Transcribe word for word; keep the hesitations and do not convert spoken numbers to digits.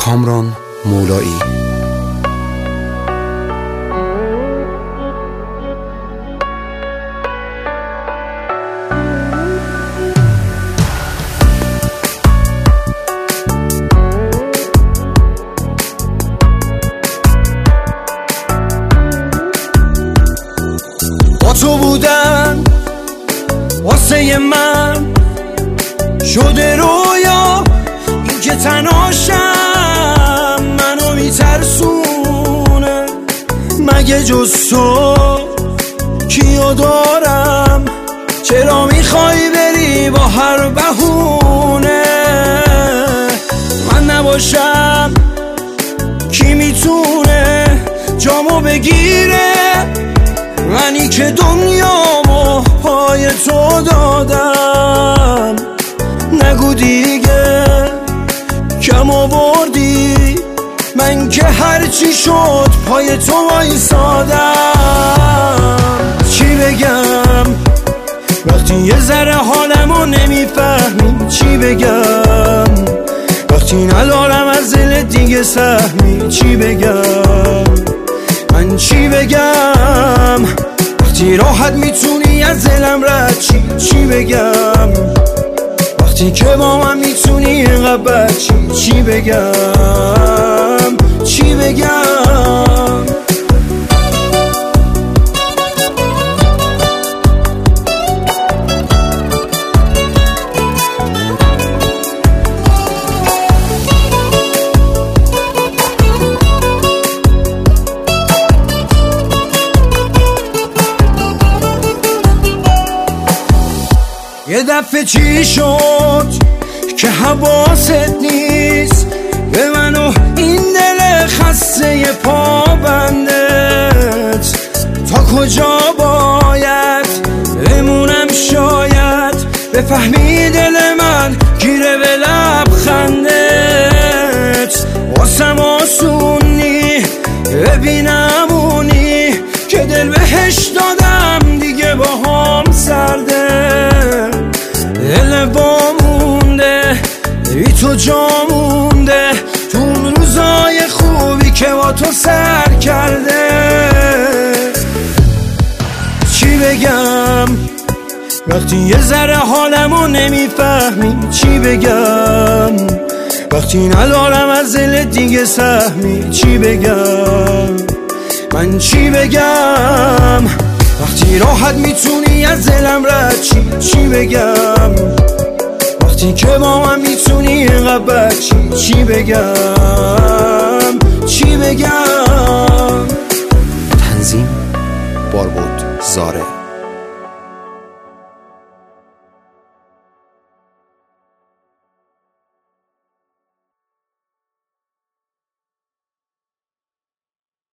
کامران مولایی. با تو بودن واسه من شده رویا، این که تناشم منو میترسونه. مگه جز تو کیو دارم؟ چرا میخوای بری با هر بهونه؟ من نباشم کی میتونه جامو بگیره؟ منی که دنیامو پای تو دادم. نگو دیگه کم آوردی، من که هرچی شد پای تو وایسادم. چی بگم وقتی یه ذره حالمو نمیفهمی؟ چی بگم وقتی ندارم از دل دیگه سهمی؟ چی بگم من چی بگم وقتی راحت میتونی از دلم رد چی؟ چی بگم وقتی که با من میتونی اینقدر بد چی؟ چی بگم چی بگم یه دفعه چی شد که حواست نیست به من و این دل خسته پابندت؟ تا کجا باید بمونم شاید بفهمی دل من گیره به لبخندت؟ واسم آسونی ببینم اونی که دل بهش دادم دیگه با هم سرده. دل با مونده بی تو جا مونده تو اون روزای خوبی که با تو سر کرده. چی بگم وقتی یه ذره حالمو نمیفهمی؟ چی بگم وقتی ندارم از دل دیگه سهمی؟ چی بگم من چی بگم وقتی راحت میتونی از دلم رد چی؟ چی بگم وقتی که با من میتونی اینقدر بد چی؟ چی بگم چی بگم تنظیم باربود زاره.